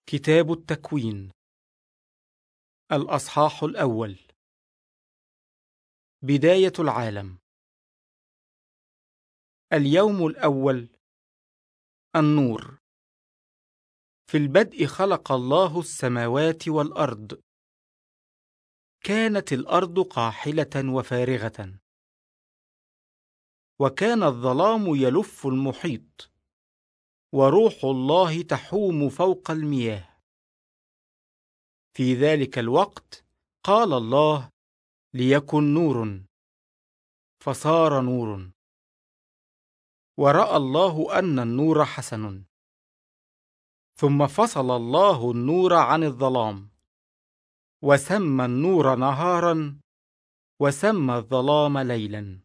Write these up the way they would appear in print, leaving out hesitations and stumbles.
كتاب التكوين الأصحاح الأول. بداية العالم. اليوم الأول. النور. في البدء خلق الله السماوات والأرض. كانت الأرض قاحلة وفارغة، وكان الظلام يلف المحيط، وروح الله تحوم فوق المياه. في ذلك الوقت قال الله: ليكن نور، فصار نور. ورأى الله أن النور حسن. ثم فصل الله النور عن الظلام، وسمى النور نهارا، وسمى الظلام ليلا.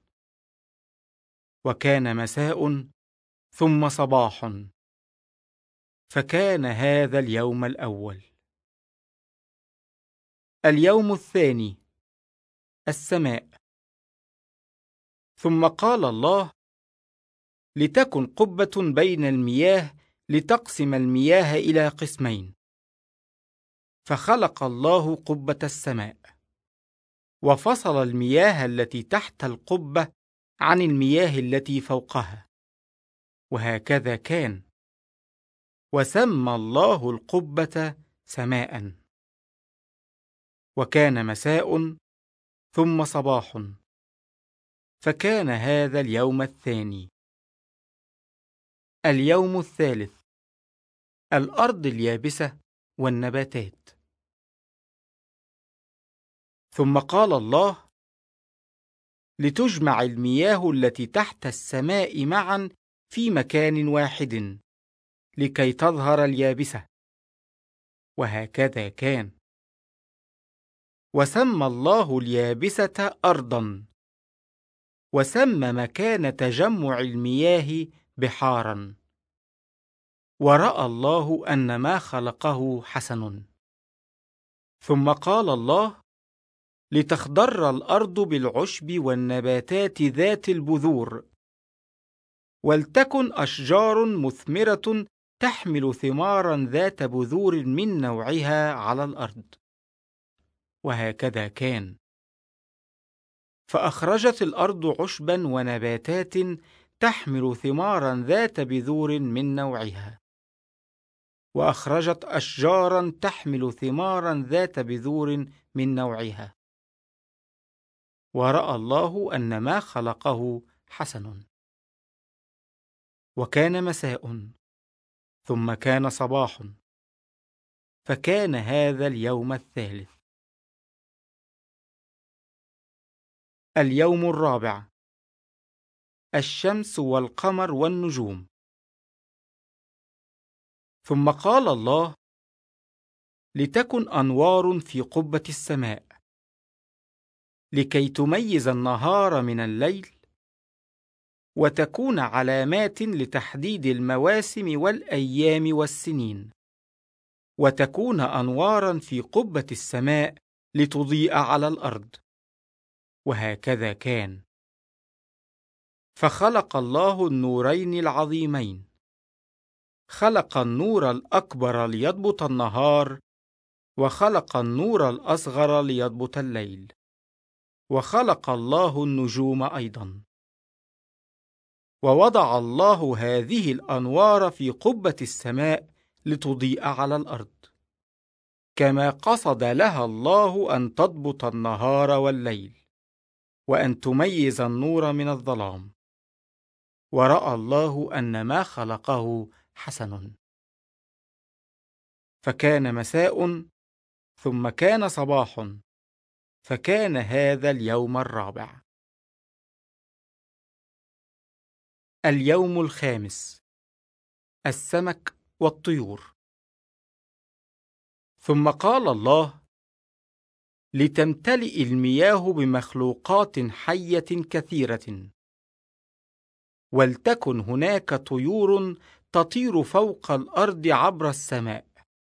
وكان مساء ثم صباح، فكان هذا اليوم الأول. اليوم الثاني. السماء. ثم قال الله: لتكن قبة بين المياه لتقسم المياه إلى قسمين. فخلق الله قبة السماء، وفصل المياه التي تحت القبة عن المياه التي فوقها، وهكذا كان. وسمى الله القبة سماء. وكان مساء ثم صباح، فكان هذا اليوم الثاني. اليوم الثالث. الأرض اليابسة والنباتات. ثم قال الله: لتجمع المياه التي تحت السماء معا في مكان واحد، لكي تظهر اليابسة. وهكذا كان. وسمى الله اليابسة أرضا، وسمى مكان تجمع المياه بحارا. ورأى الله أن ما خلقه حسن. ثم قال الله: لتخضر الأرض بالعشب والنباتات ذات البذور، ولتكن أشجار مثمرة تحمل ثمارا ذات بذور من نوعها على الأرض. وهكذا كان. فأخرجت الأرض عشبا ونباتات تحمل ثمارا ذات بذور من نوعها، وأخرجت أشجارا تحمل ثمارا ذات بذور من نوعها. ورأى الله أن ما خلقه حسن. وكان مساء ثم كان صباح، فكان هذا اليوم الثالث. اليوم الرابع. الشمس والقمر والنجوم. ثم قال الله: لتكن أنوار في قبة السماء، لكي تميز النهار من الليل، وتكون علامات لتحديد المواسم والأيام والسنين، وتكون أنوارا في قبة السماء لتضيء على الأرض. وهكذا كان. فخلق الله النورين العظيمين. خلق النور الأكبر ليضبط النهار، وخلق النور الأصغر ليضبط الليل. وخلق الله النجوم أيضا. ووضع الله هذه الأنوار في قبة السماء لتضيء على الأرض، كما قصد لها الله أن تضبط النهار والليل، وأن تميز النور من الظلام. ورأى الله أن ما خلقه حسن. فكان مساء ثم كان صباح، فكان هذا اليوم الرابع. اليوم الخامس. السمك والطيور. ثم قال الله: لتمتلئ المياه بمخلوقات حية كثيرة، ولتكن هناك طيور تطير فوق الأرض عبر السماء.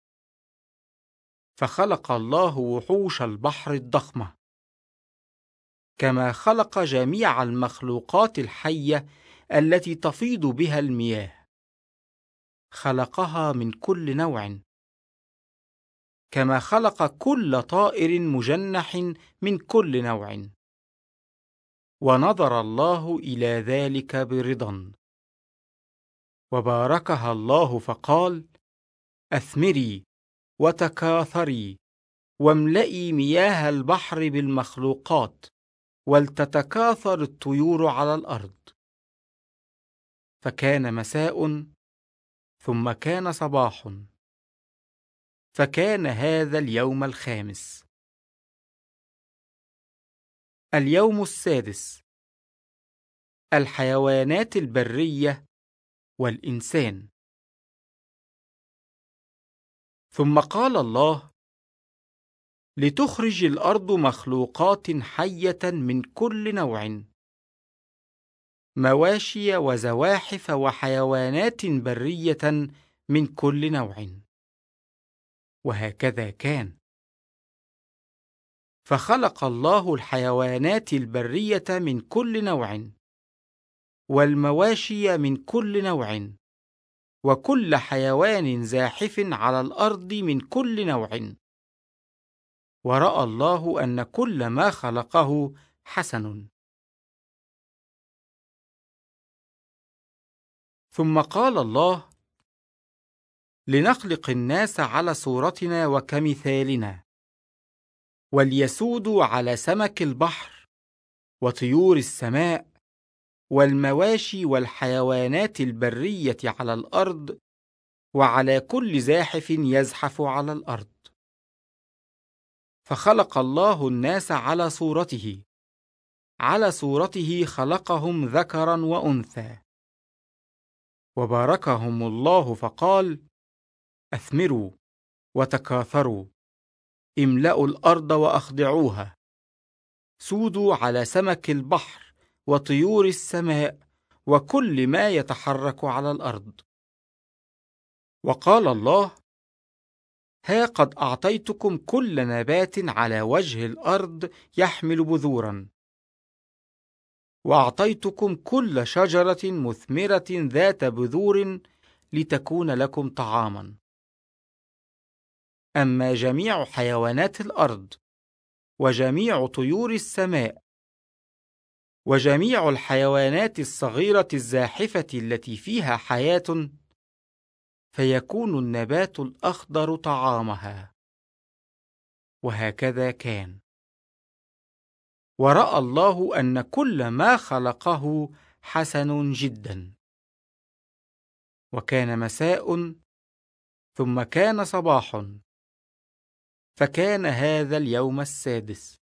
فخلق الله وحوش البحر الضخمة، كما خلق جميع المخلوقات الحية التي تفيض بها المياه. خلقها من كل نوع، كما خلق كل طائر مجنح من كل نوع. ونظر الله إلى ذلك برضا، وباركها الله فقال: أثمري وتكاثري، واملئي مياه البحر بالمخلوقات، ولتتكاثر الطيور على الأرض. فكان مساء، ثم كان صباح، فكان هذا اليوم الخامس. اليوم السادس: الحيوانات البرية والإنسان. ثم قال الله: لتخرج الأرض مخلوقات حية من كل نوع، مواشي وزواحف وحيوانات برية من كل نوع. وهكذا كان. فخلق الله الحيوانات البرية من كل نوع، والمواشي من كل نوع، وكل حيوان زاحف على الأرض من كل نوع. ورأى الله أن كل ما خلقه حسن. ثم قال الله: لنخلق الناس على صورتنا وكمثالنا، وليسودوا على سمك البحر وطيور السماء والمواشي والحيوانات البرية على الأرض، وعلى كل زاحف يزحف على الأرض. فخلق الله الناس على صورته، على صورته خلقهم ذكرا وأنثى. وباركهم الله فقال: أثمروا وتكاثروا، املأوا الأرض وأخضعوها، سودوا على سمك البحر وطيور السماء وكل ما يتحرك على الأرض. وقال الله: ها قد أعطيتكم كل نبات على وجه الأرض يحمل بذورا، وأعطيتكم كل شجرة مثمرة ذات بذور لتكون لكم طعاما. أما جميع حيوانات الأرض، وجميع طيور السماء، وجميع الحيوانات الصغيرة الزاحفة التي فيها حياة، فيكون النبات الأخضر طعامها. وهكذا كان. ورأى الله أن كل ما خلقه حسن جدا. وكان مساء، ثم كان صباح، فكان هذا اليوم السادس.